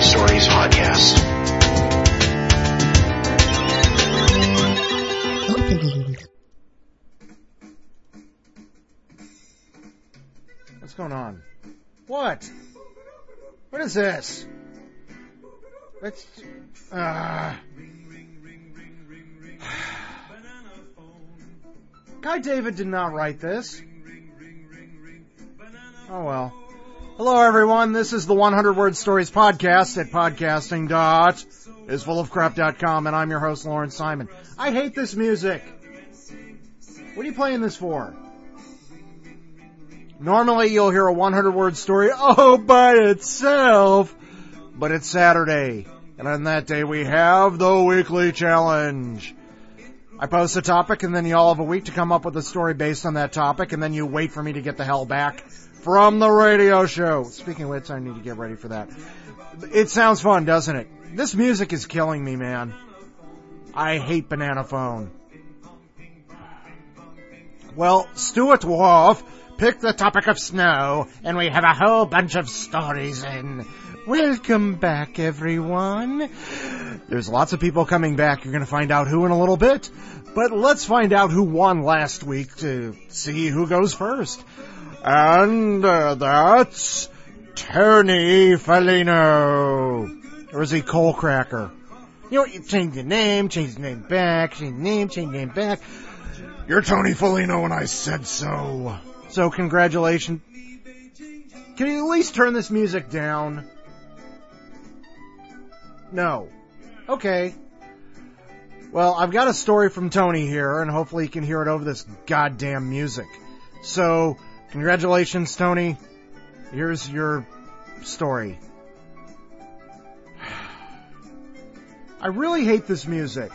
Stories podcast. What's going on? What? What is this? Let's... Guy David did not write this. Oh well. Hello everyone, this is the 100 Word Stories podcast at podcasting.isfullofcrap.com, and I'm your host, Lawrence Simon. I hate this music. What are you playing this for? Normally you'll hear a 100 word story all by itself, but it's Saturday, and on that day we have the weekly challenge. I post a topic, and then you all have a week to come up with a story based on that topic, and then you wait for me to get the hell back from the radio show. Speaking of which, I need to get ready for that. It sounds fun, doesn't it? This music is killing me, man. I hate Banana Phone. Well, Stuart Wolf picked the topic of snow, and we have a whole bunch of stories in. Welcome back, everyone. There's lots of people coming back. You're going to find out who in a little bit. But let's find out who won last week to see who goes first. And that's Tony Felino. Or is he Cole Cracker? You know, you change the name back, change the name back. You're Tony Felino, and I said so. So, congratulations. Can you at least turn this music down? No. Okay. Well, I've got a story from Tony here, and hopefully you can hear it over this goddamn music. So, congratulations, Tony. Here's your story. I really hate this music.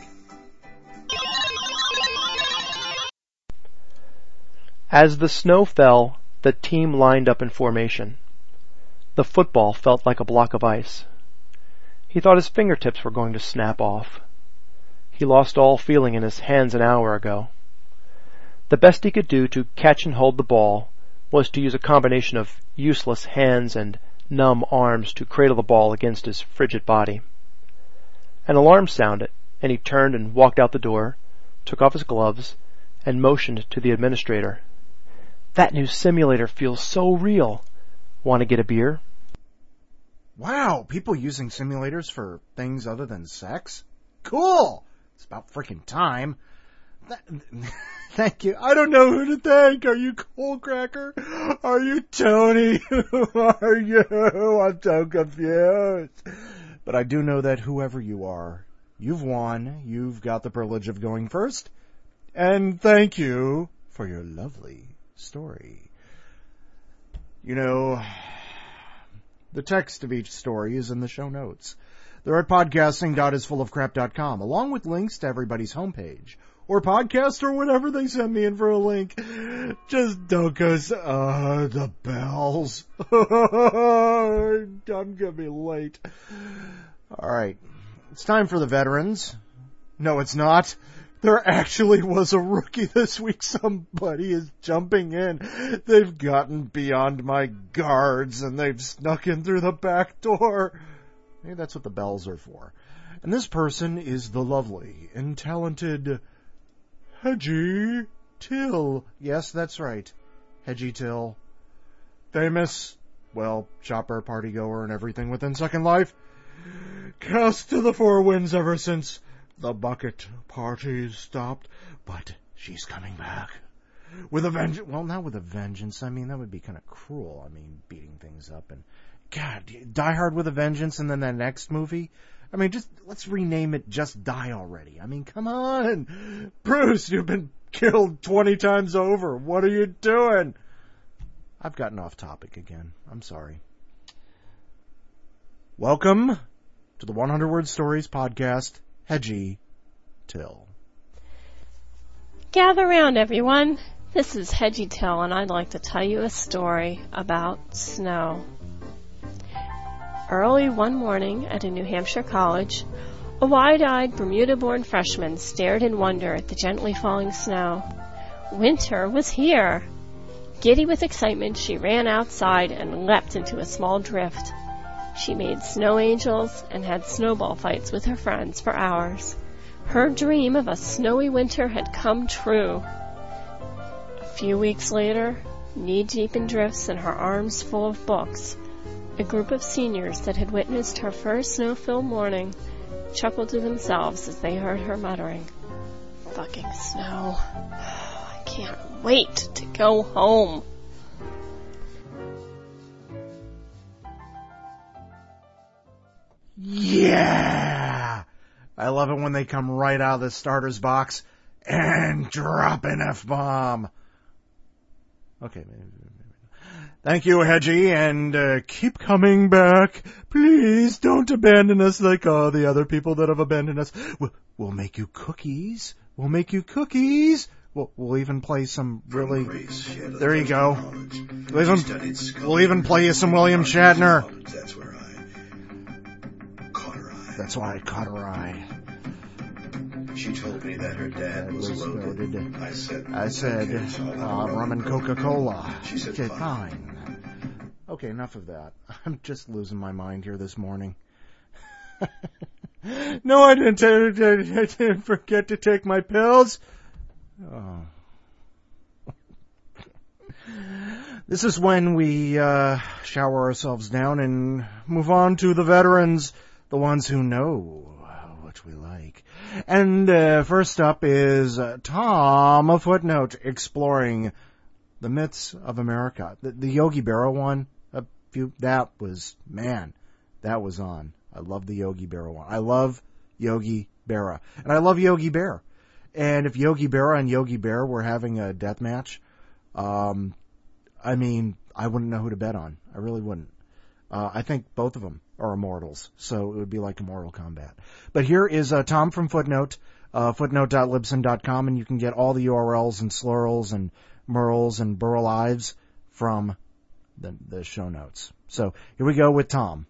As the snow fell, the team lined up in formation. The football felt like a block of ice. He thought his fingertips were going to snap off. He lost all feeling in his hands an hour ago. The best he could do to catch and hold the ball was to use a combination of useless hands and numb arms to cradle the ball against his frigid body. An alarm sounded, and he turned and walked out the door, took off his gloves, and motioned to the administrator. "That new simulator feels so real. Want to get a beer?" Wow, people using simulators for things other than sex? Cool! It's about freaking time. Thank you. I don't know who to thank. Are you Cole Cracker? Are you Tony? Who are you? I'm so confused. But I do know that whoever you are, you've won. You've got the privilege of going first. And thank you for your lovely story. You know, the text of each story is in the show notes. They're at podcasting.isfullofcrap.com, along with links to everybody's homepage, or podcast, or whatever they send me in for a link. Just don't go, the bells. I'm gonna be late. Alright, it's time for the veterans. No, it's not. There actually was a rookie this week. Somebody is jumping in. They've gotten beyond my guards, and they've snuck in through the back door. Maybe that's what the bells are for. And this person is the lovely and talented Hedgie Till. Yes, that's right. Hedgie Till. Famous, well, shopper, partygoer, and everything within Second Life. Cast to the four winds ever since the bucket parties stopped, but she's coming back. With a vengeance. Well, not with a vengeance. I mean, that would be kind of cruel. I mean, beating things up and... God, Die Hard with a Vengeance and then that next movie? I mean, just, let's rename it Just Die Already. I mean, come on. Bruce, you've been killed 20 times over. What are you doing? I've gotten off topic again. I'm sorry. Welcome to the 100 Word Stories podcast. Hedgie Till. Gather round, everyone. This is Hedgie Till, and I'd like to tell you a story about snow. Early one morning at a New Hampshire college, a wide-eyed Bermuda-born freshman stared in wonder at the gently falling snow. Winter was here! Giddy with excitement, she ran outside and leapt into a small drift. She made snow angels and had snowball fights with her friends for hours. Her dream of a snowy winter had come true. A few weeks later, knee-deep in drifts and her arms full of books, a group of seniors that had witnessed her first snow-filled morning chuckled to themselves as they heard her muttering, "Fucking snow. I can't wait to go home." Yeah! I love it when they come right out of the starter's box and drop an F-bomb. Okay. Thank you, Hedgie, and keep coming back. Please don't abandon us like all the other people that have abandoned us. We'll make you cookies. We'll make you cookies. We'll even play some really... There you go. We'll even play you some William Shatner. That's why I caught her eye. She told me that her dad was loaded. I said, rum and Coca-Cola. She said, okay, fine. Okay, enough of that. I'm just losing my mind here this morning. No, I didn't forget to take my pills. Oh. This is when we shower ourselves down and move on to the veterans, the ones who know what we like. And first up is Tom, a Footnote, exploring the myths of America. The Yogi Berra one, that was on. I love the Yogi Berra one. I love Yogi Berra. And I love Yogi Bear. And if Yogi Berra and Yogi Bear were having a death match, I wouldn't know who to bet on. I really wouldn't. I think both of them are immortals, so it would be like a Mortal Kombat. But here is Tom from Footnote, footnote.libsyn.com, and you can get all the URLs and slurls and merles and burl ives from the show notes. So here we go with Tom.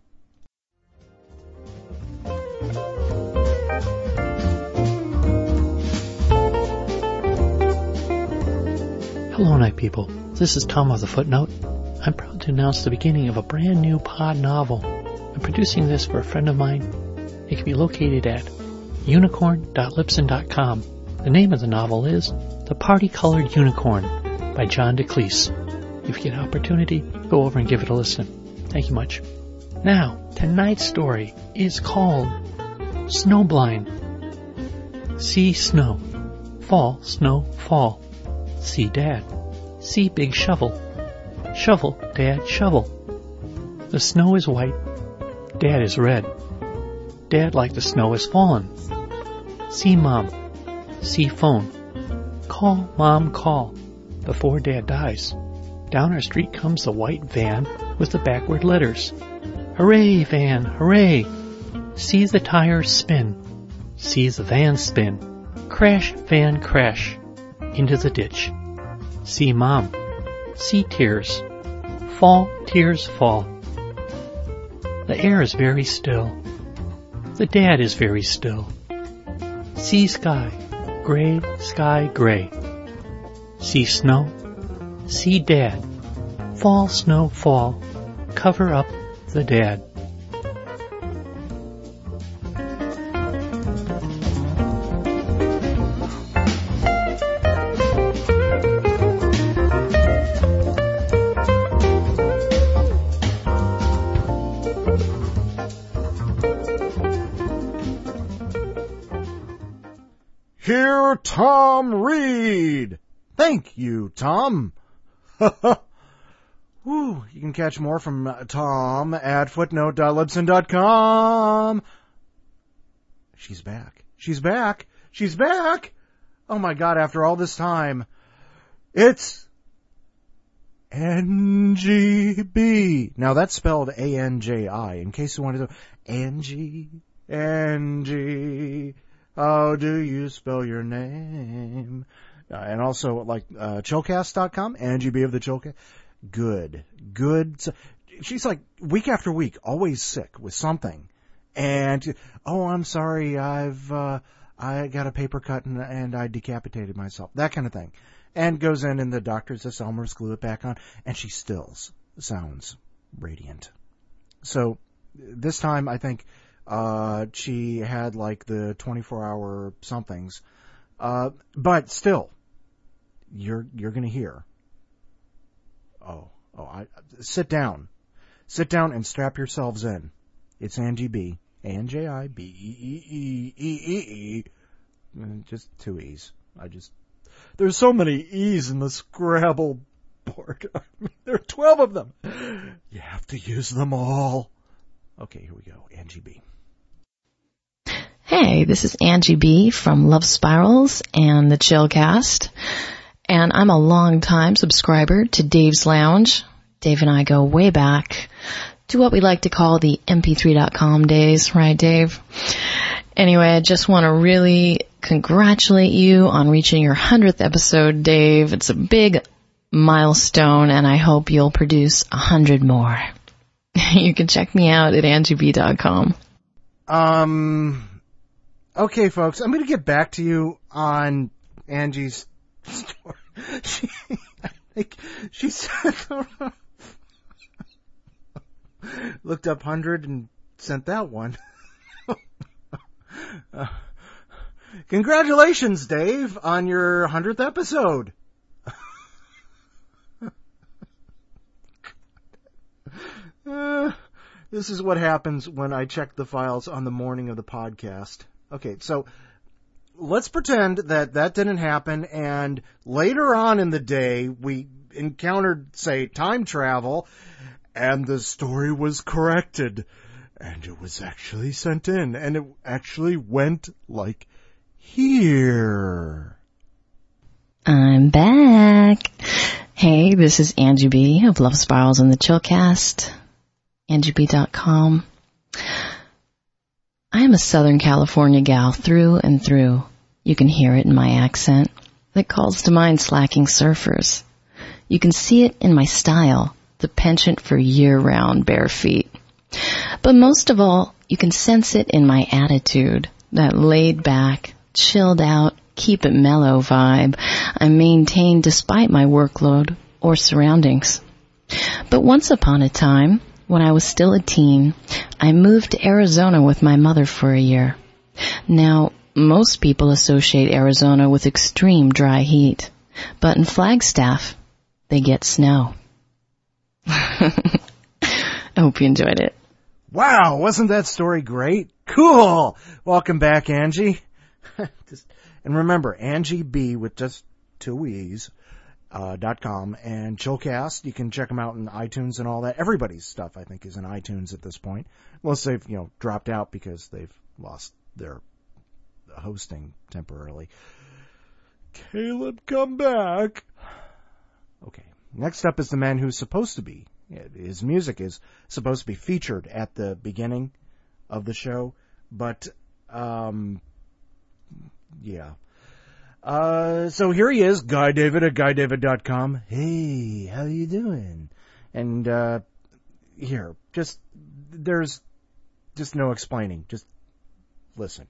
Hello, night people. This is Tom of the Footnote. I'm proud to announce the beginning of a brand new pod novel. I'm producing this for a friend of mine. It can be located at unicorn.libsyn.com. The name of the novel is The Party-Colored Unicorn by John DeCleese. If you get an opportunity, go over and give it a listen. Thank you much. Now, tonight's story is called Snowblind. See snow. Fall, snow, fall. See Dad. See big shovel. Shovel, Dad, shovel. The snow is white. Dad is red. Dad, like the snow, has fallen. See Mom. See phone. Call, Mom, call. Before Dad dies. Down our street comes the white van with the backward letters. Hooray, van, hooray. See the tires spin. See the van spin. Crash, van, crash. Into the ditch. See Mom. See tears. Fall, tears fall. The air is very still. The Dad is very still. See sky, gray. See snow. See Dad. Fall, snow, fall. Cover up the Dad. Hear Tom read. Thank you, Tom. Woo, you can catch more from Tom at footnote.libsyn.com. She's back. Oh my God, after all this time, it's NGB. Now that's spelled A-N-J-I, in case you wanted to know. Angie, how do you spell your name? And also, like, chillcast.com, Angie B of the Chillcast. Good. She's like, week after week, always sick with something. And, I'm sorry, I got a paper cut and I decapitated myself. That kind of thing. And goes in and the doctor says, Elmer's glue it back on. And she still sounds radiant. So, this time I think she had like the 24-hour somethings. But still, you're going to hear. Sit down and strap yourselves in. It's Angie B. ANJIBEEEEE. Just 2 E's. There's so many E's in the Scrabble board. There are 12 of them. You have to use them all. Okay, here we go. Angie B. Hey, this is Angie B. from Love Spirals and the Chillcast. And I'm a long-time subscriber to Dave's Lounge. Dave and I go way back to what we like to call the mp3.com days, right, Dave? Anyway, I just want to really congratulate you on reaching your 100th episode, Dave. It's a big milestone, and I hope you'll produce 100 more. You can check me out at angieb.com. Okay, folks, I'm going to get back to you on Angie's story. She said, looked up 100 and sent that one. Congratulations, Dave, on your 100th episode. This is what happens when I check the files on the morning of the podcast. Okay, so let's pretend that didn't happen, and later on in the day, we encountered, say, time travel, and the story was corrected, and it was actually sent in, and it actually went like here. I'm back. Hey, this is Angie B. of Love Spirals and the Chillcast. AngieB.com. I am a Southern California gal through and through. You can hear it in my accent that calls to mind slacking surfers. You can see it in my style, the penchant for year-round bare feet. But most of all, you can sense it in my attitude, that laid-back, chilled-out, keep-it-mellow vibe I maintain despite my workload or surroundings. But once upon a time, when I was still a teen, I moved to Arizona with my mother for a year. Now, most people associate Arizona with extreme dry heat, but in Flagstaff, they get snow. I hope you enjoyed it. Wow, wasn't that story great? Cool! Welcome back, Angie. And remember, Angie B with just 2 E's. .com and Chillcast. You can check them out in iTunes and all that. Everybody's stuff, I think, is in iTunes at this point. Unless they've, dropped out because they've lost their hosting temporarily. Caleb, come back. Okay. Next up is the man who's supposed to be, his music is supposed to be featured at the beginning of the show, but, yeah. So here he is, Guy David at GuyDavid.com. Hey, how you doing? And, there's just no explaining. Just listen.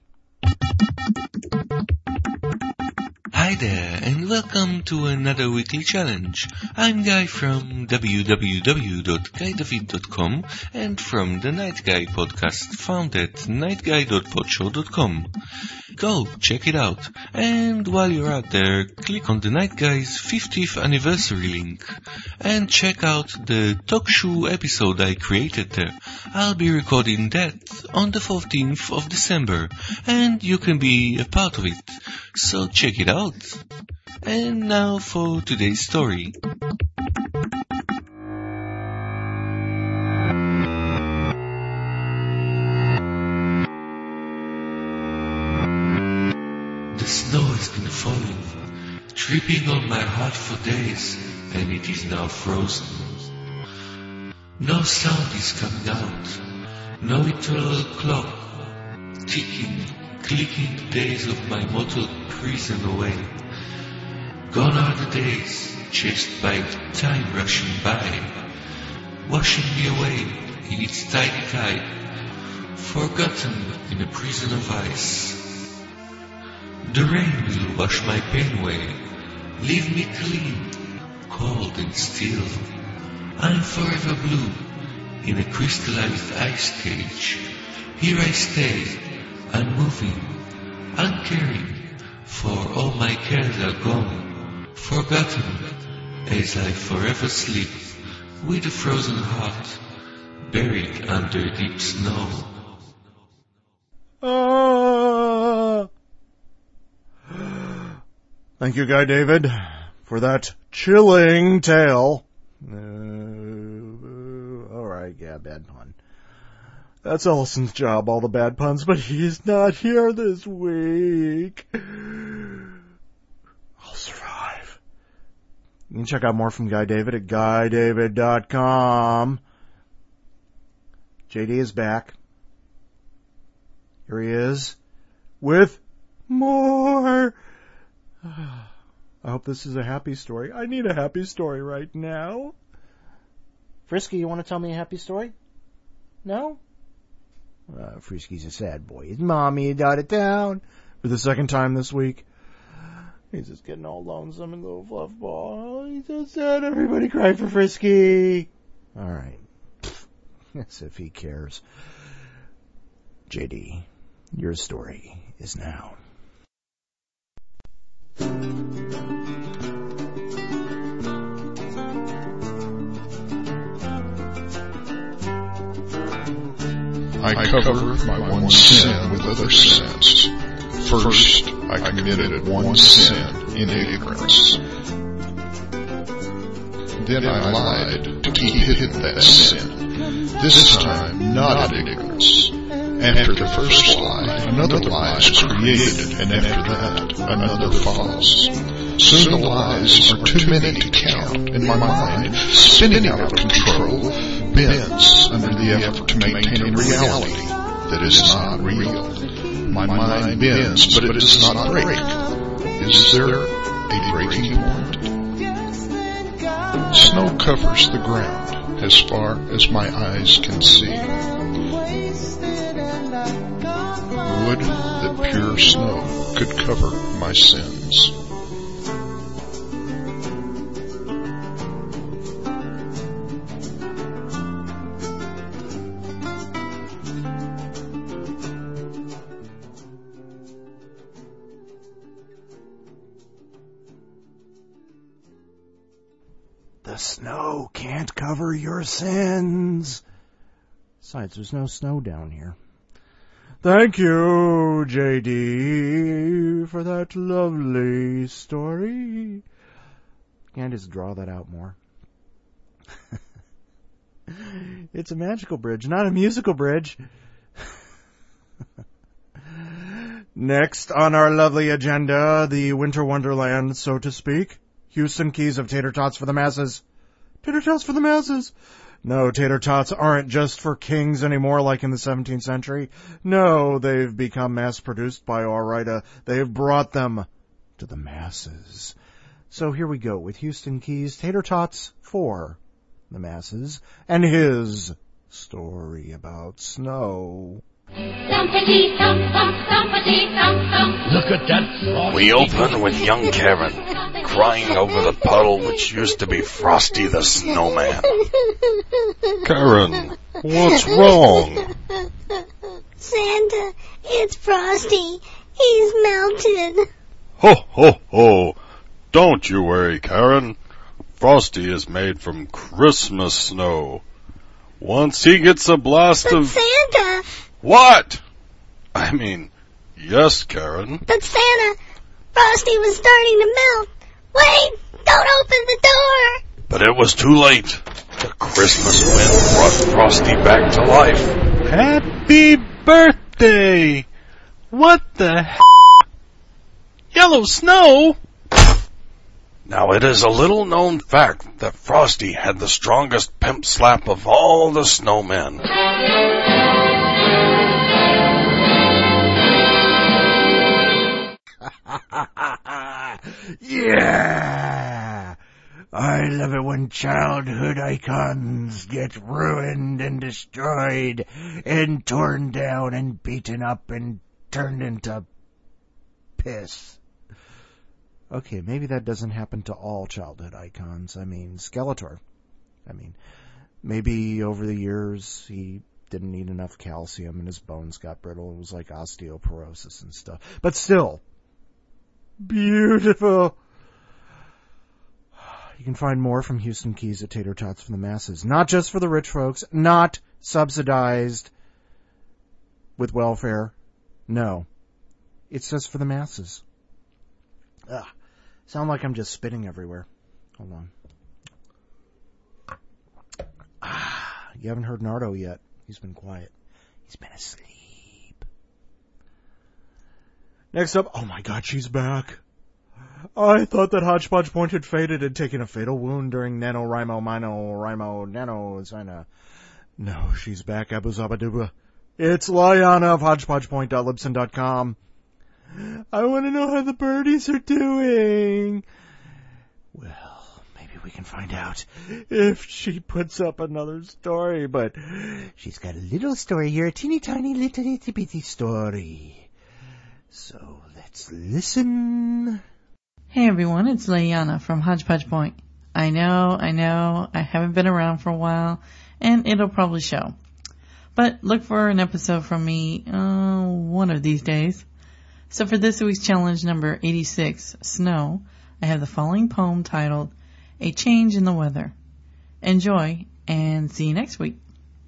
Hi there, and welcome to another weekly challenge. I'm Guy from www.guydavid.com and from the Night Guy podcast found at nightguy.podshow.com. Go, check it out. And while you're out there, click on the Night Guy's 50th anniversary link and check out the talk show episode I created there. I'll be recording that on the 14th of December, and you can be a part of it. So check it out. And now for today's story. The snow has been falling, dripping on my heart for days, and it is now frozen. No sound is coming out, no eternal clock, ticking, clicking the days of my mortal prison away. Gone are the days, chased by time rushing by, washing me away in its tiny tide, forgotten in a prison of ice. The rain will wash my pain away, leave me clean, cold and still. I'm forever blue, in a crystallized ice cage. Here I stay, unmoving, uncaring, for all my cares are gone, forgotten, as I forever sleep, with a frozen heart, buried under deep snow. Thank you, Guy David, for that chilling tale. Alright, yeah, bad pun. That's Ellison's job, all the bad puns, but he's not here this week. I'll survive. You can check out more from Guy David at GuyDavid.com. JD is back. Here he is with more. I hope this is a happy story. I need a happy story right now. Frisky, you want to tell me a happy story? No? Frisky's a sad boy. His mommy got it down for the second time this week. He's just getting all lonesome and little fluff ball. He's so sad. Everybody cry for Frisky. All right. As if he cares. JD, your story is now. I cover my one sin with other sins. First, I committed one sin in ignorance. Then I lied to keep hidden that sin. This time, not in ignorance. After the first lie, another lie is created, and after that, another follows. Soon the lies are too many to count, and my mind, spinning out of control, bends under the effort to maintain a reality that is not real. My mind bends, but it does not break. Is there a breaking point? Snow covers the ground as far as my eyes can see. Would that pure snow could cover my sins. The snow can't cover your sins. Besides, there's no snow down here. Thank you, JD, for that lovely story. Can I just draw that out more? It's a magical bridge, not a musical bridge. Next on our lovely agenda, the winter wonderland, so to speak. Houston Keys of Tater Tots for the Masses. Tater Tots for the Masses. No, tater tots aren't just for kings anymore like in the 17th century. No, they've become mass-produced by Ore-Ida. They've brought them to the masses. So here we go with Houston Keys, Tater Tots for the Masses, and his story about snow. Thumpity thump thump, thumpity thump thump. Look at that Frosty. We open with young Karen crying over the puddle which used to be Frosty the Snowman. Karen, what's wrong? Santa, it's Frosty. He's melted. Ho, ho, ho. Don't you worry, Karen. Frosty is made from Christmas snow. Once he gets a blast but of... Santa! What? I mean, yes, Karen. But Santa, Frosty was starting to melt. Wait! Don't open the door! But it was too late. The Christmas wind brought Frosty back to life. Happy birthday! What the Yellow snow? Now it is a little known fact that Frosty had the strongest pimp slap of all the snowmen. Yeah! I love it when childhood icons get ruined and destroyed and torn down and beaten up and turned into piss. Okay, maybe that doesn't happen to all childhood icons. I mean, Skeletor. Maybe over the years he didn't eat enough calcium and his bones got brittle. It was like osteoporosis and stuff. But still, beautiful. You can find more from Houston Keys at Tater Tots for the Masses. Not just for the rich folks, not subsidized with welfare. No. It's just for the masses. Sound like I'm just spitting everywhere. Hold on. You haven't heard Nardo yet. He's been quiet. He's been asleep. Next up, oh my God, she's back. I thought that Hodgepodge Point had faded and taken a fatal wound during NaNoWriMo No, she's back, Abu Zabaduba. It's Liana of HodgepodgePoint.Libsyn.com. I want to know how the birdies are doing. Well, maybe we can find out if she puts up another story, but she's got a little story here, a teeny tiny little itty bitty story. So let's listen. Hey everyone, it's Liana from Hodgepodge Point. I know, I haven't been around for a while, and it'll probably show. But look for an episode from me, one of these days. So for this week's challenge number 86, Snow, I have the following poem titled, A Change in the Weather. Enjoy, and see you next week.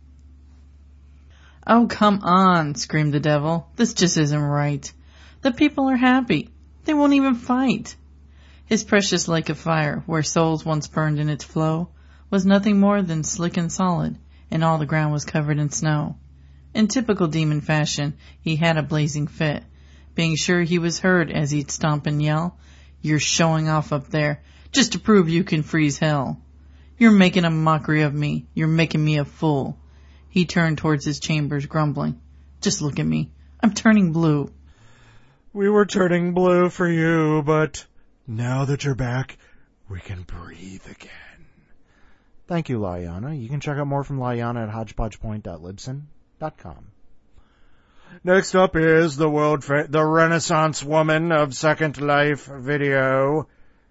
Oh, come on, screamed the devil. This just isn't right. The people are happy. They won't even fight. His precious lake of fire, where souls once burned in its flow, was nothing more than slick and solid, and all the ground was covered in snow. In typical demon fashion, he had a blazing fit, being sure he was heard as he'd stomp and yell, "You're showing off up there, just to prove you can freeze hell. You're making a mockery of me. You're making me a fool." He turned towards his chambers, grumbling, "Just look at me. I'm turning blue." We were turning blue for you, but now that you're back, we can breathe again. Thank you, Liana. You can check out more from Liana at HodgepodgePoint.Libsyn.com. Next up is the Renaissance woman of Second Life video,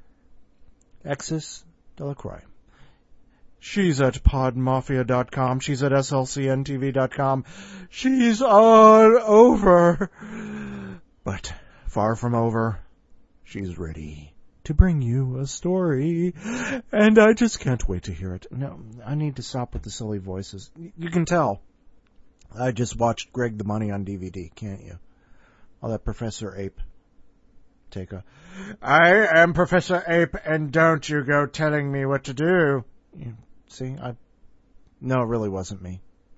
Exis Delacroix. She's at podmafia.com. She's at slcntv.com. She's all over. But far from over, she's ready to bring you a story, and I just can't wait to hear it. No, I need to stop with the silly voices. You can tell. I just watched Greg the Money on DVD, can't you? All that Professor Ape. I am Professor Ape, and don't you go telling me what to do. See, no, it really wasn't me.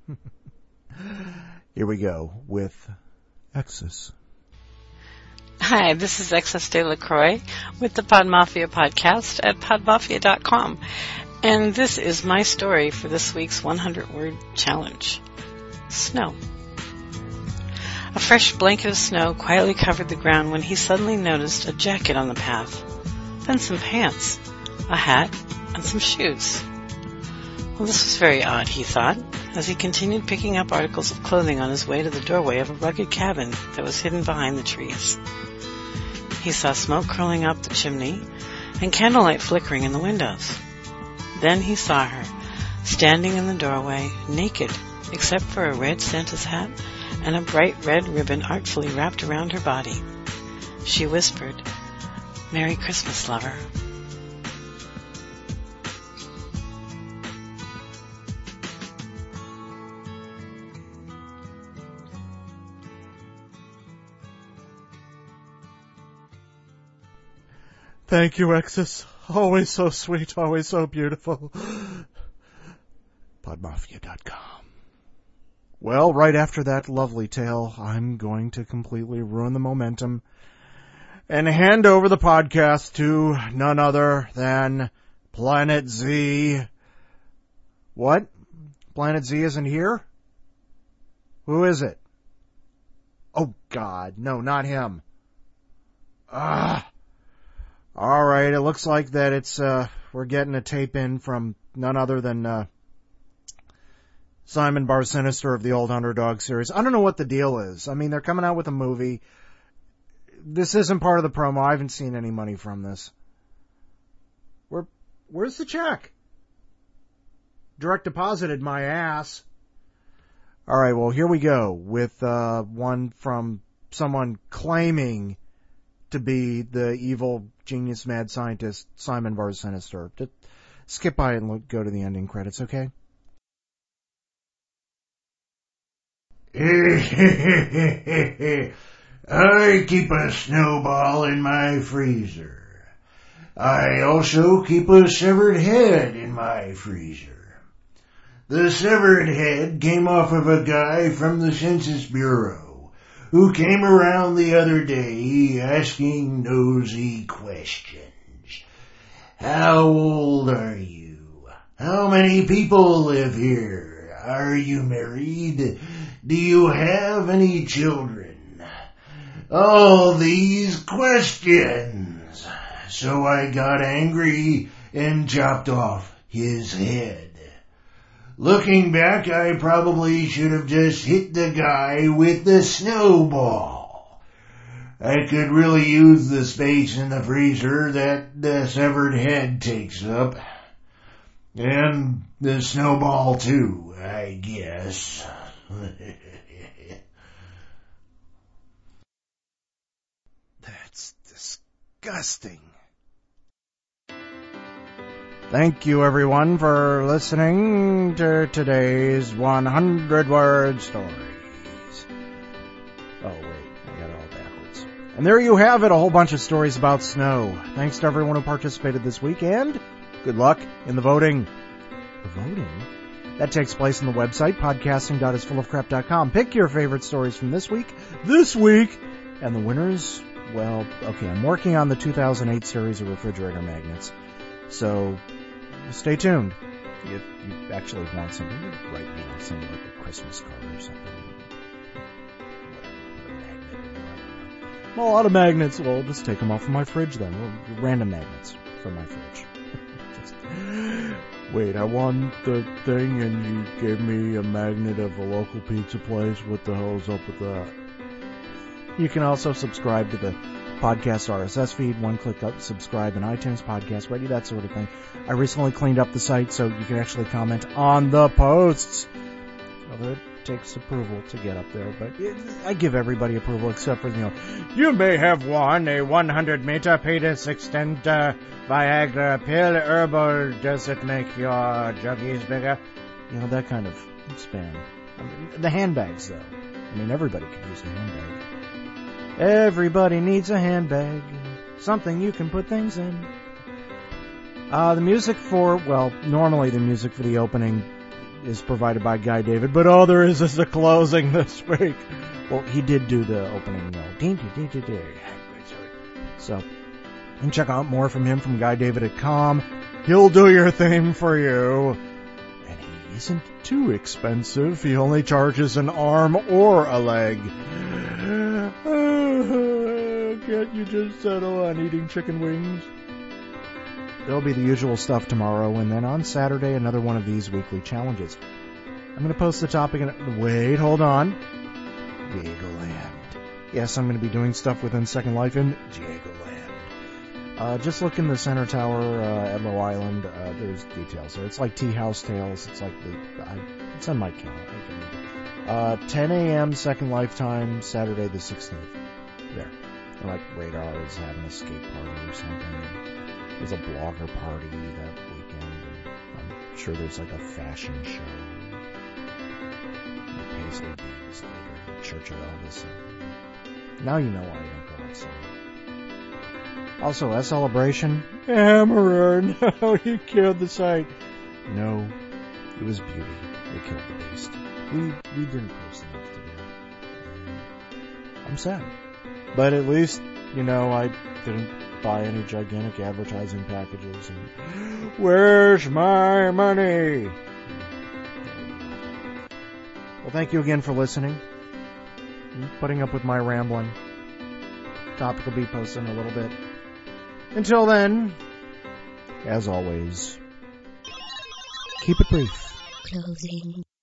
Here we go with Exis. Hi, this is Exis Delacroix with the Pod Mafia podcast at podmafia.com. And this is my story for this week's 100-word challenge. Snow. A fresh blanket of snow quietly covered the ground when he suddenly noticed a jacket on the path, then some pants, a hat, and some shoes. Well, this was very odd, he thought, as he continued picking up articles of clothing on his way to the doorway of a rugged cabin that was hidden behind the trees. He saw smoke curling up the chimney and candlelight flickering in the windows. Then he saw her, standing in the doorway, naked, except for a red Santa's hat and a bright red ribbon artfully wrapped around her body. She whispered, "Merry Christmas, lover." Thank you, Exis. Always so sweet, always so beautiful. Podmafia.com. Well, right after that lovely tale, I'm going to completely ruin the momentum and hand over the podcast to none other than Planet Z. What? Planet Z isn't here? Who is it? Oh, God. No, not him. All right, it looks like that it's, we're getting a tape in from none other than, Simon Bar-Sinister of the Old Underdog series. I don't know what the deal is. I mean, they're coming out with a movie. This isn't part of the promo. I haven't seen any money from this. Where's the check? Direct deposited my ass. All right, well, here we go with one from someone claiming to be the evil genius mad scientist Simon Bar Sinister. Just skip by it and go to the ending credits, okay? I keep a snowball in my freezer. I also keep a severed head in my freezer. The severed head came off of a guy from the Census Bureau who came around the other day asking nosy questions. How old are you? How many people live here? Are you married? Do you have any children? All these questions. So I got angry and chopped off his head. Looking back, I probably should have just hit the guy with the snowball. I could really use the space in the freezer that the severed head takes up. And the snowball too, I guess. That's disgusting. Thank you, everyone, for listening to today's 100-word stories. Oh, wait, I got it all backwards. And there you have it, a whole bunch of stories about snow. Thanks to everyone who participated this week, and good luck in the voting. The voting? That takes place on the website, podcasting.isfullofcrap.com. Pick your favorite stories from this week, and the winners, well, okay, I'm working on the 2008 series of refrigerator magnets. So, stay tuned. If you actually want something, write me something like a Christmas card or something. A lot of magnets. Well, just take them off from my fridge then. Random magnets from my fridge. Wait, I won the thing and you gave me a magnet of a local pizza place. What the hell is up with that? You can also subscribe to the podcast RSS feed, one-click up, subscribe in iTunes, Podcast Ready, that sort of thing. I recently cleaned up the site so you can actually comment on the posts. Although it takes approval to get up there, but I give everybody approval except for, you may have won a 100-meter Penis Extender Viagra pill herbal. Does it make your juggies bigger? That kind of spam. The handbags, though. Everybody could use a handbag. Everybody needs a handbag, something you can put things in. The music normally the music for the opening is provided by Guy David, but all there is the closing this week. Well, he did do the opening, So, you can check out more from him from GuyDavid.com. He'll do your theme for you. And he isn't too expensive. He only charges an arm or a leg. Can't you just settle on eating chicken wings? There'll be the usual stuff tomorrow, and then on Saturday, another one of these weekly challenges. I'm going to post the topic and... Wait, hold on. Diegoland. Yes, I'm going to be doing stuff within Second Life in Diegoland. Just look in the center tower at Low Island. There's details there. It's like Tea House Tales. It's like it's on my calendar. 10 a.m. Second Life time, Saturday the 16th. There. Like Radar is having a skate party or something. There's a blogger party that weekend. And I'm sure there's like a fashion show. Paisley Bees later. Church of Elvis. Now you know why I don't go outside. Also, a celebration. Hammerer, no, you killed the site. No, it was Beauty. They killed the beast. We didn't post enough today. I'm sad. But at least, I didn't buy any gigantic advertising packages. And where's my money? Well, thank you again for listening. And putting up with my rambling. Topic will be posted in a little bit. Until then, as always, keep it brief. Closing.